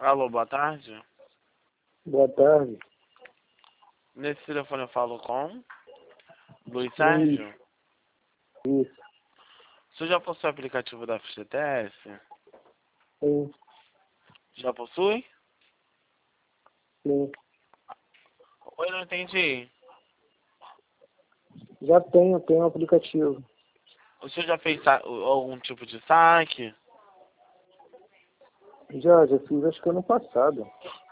Alô, boa tarde. Boa tarde. Nesse telefone eu falo com Luiz Sérgio. Isso. Você já possui o aplicativo da FGTS? Sim. Já possui? Sim. Oi, não entendi. Já tenho um aplicativo. O senhor já fez algum tipo de saque? Já fiz, acho que ano passado.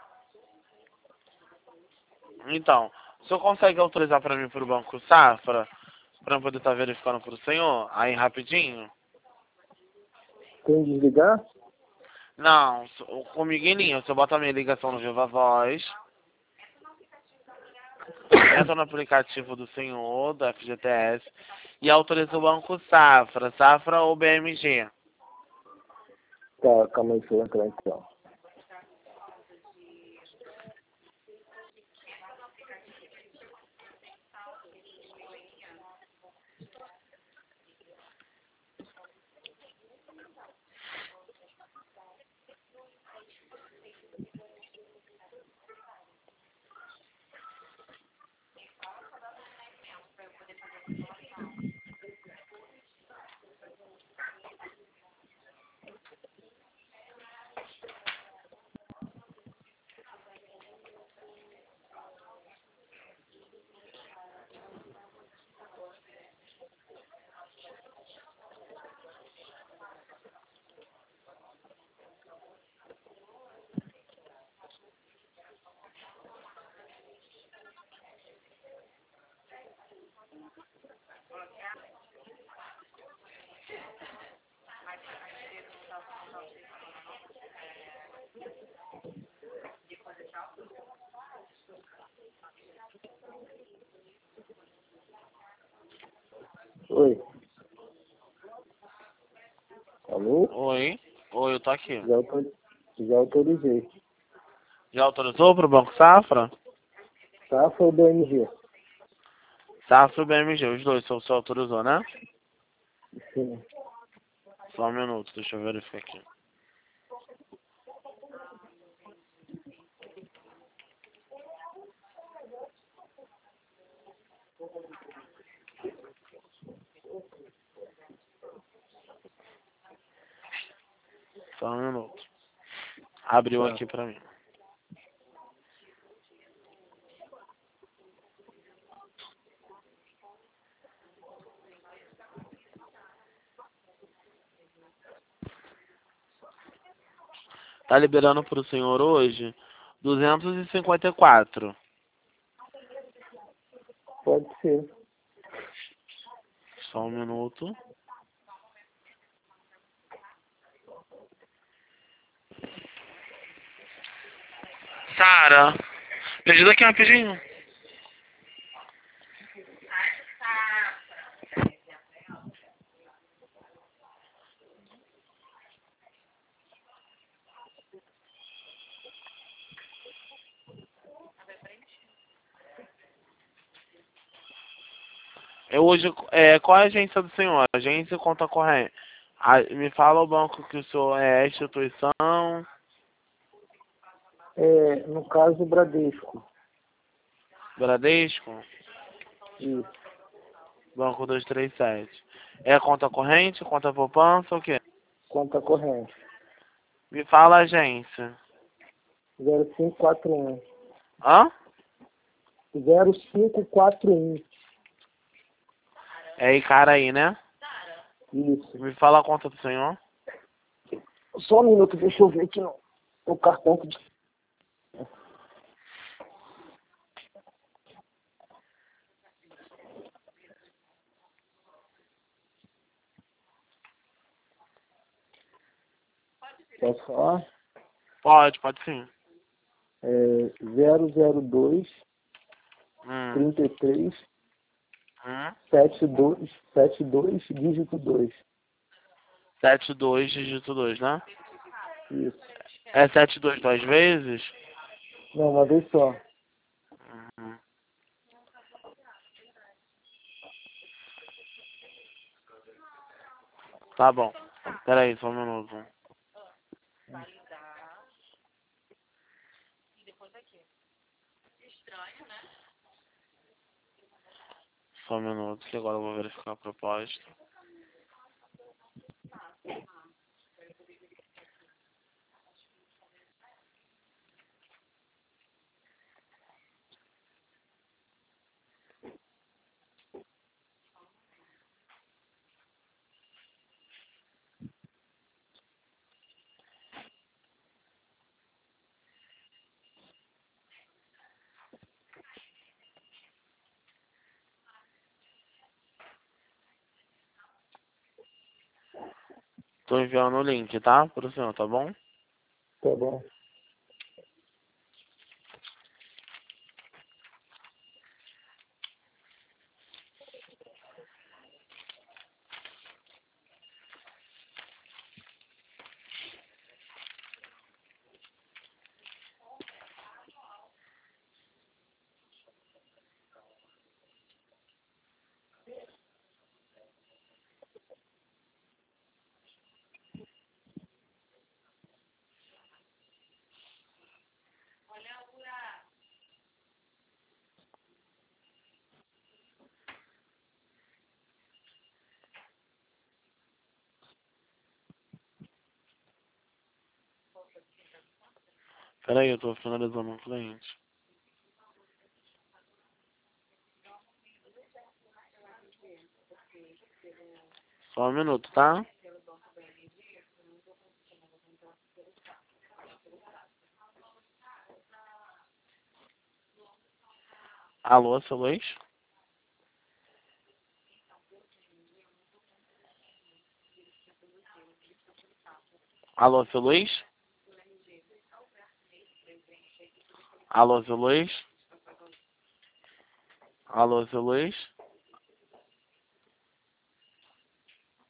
Então, o senhor consegue autorizar para mim para o Banco Safra? Para eu poder estar verificando para o senhor? Aí, rapidinho? Tem que desligar? Não, comigo em linha. O senhor bota a minha ligação no Viva Voz. Entra no aplicativo do senhor, da FGTS, e autoriza o Banco Safra. Safra ou BMG. Tá, calma aí, deixa eu entrar então. Oi. Alô? Oi, eu tô aqui. Já autorizei. Já autorizou para o Banco Safra? Safra ou BMG? Safra ou BMG, os dois, o senhor autorizou, né? Sim. Só um minuto, deixa eu verificar aqui. Só um minuto. Abriu Tá. aqui pra mim. Tá liberando pro senhor hoje 254. Pode ser. Só um minuto. Sara, me ajuda aqui rapidinho. Qual é a agência do senhor? Agência ou conta corrente? Me fala o banco que o senhor é instituição. No caso, Bradesco. Bradesco? Isso. Banco 237. É conta corrente, conta poupança ou o quê? Conta corrente. Me fala a agência. 0541. Hã? 0541. É Icaraí, né? Isso. Me fala a conta do senhor. Só um minuto, deixa eu ver aqui no cartão. Posso falar? Pode sim. 002 Hum. 33 Hum. 72 dígito 2. 72, dígito 2, né? Isso. É 72 duas vezes? Não, uma vez só. Uhum. Tá bom. Pera aí, só um minuto. Só um minuto, que agora eu vou verificar a proposta. Tô enviando o link, tá? Pro senhor, tá bom? Tá bom. Pera aí, eu tô finalizando um cliente. Só um minuto, tá? Alô, seu Luiz? Alô, seu Luiz? Alô, seu Luiz? Alô, seu Luiz?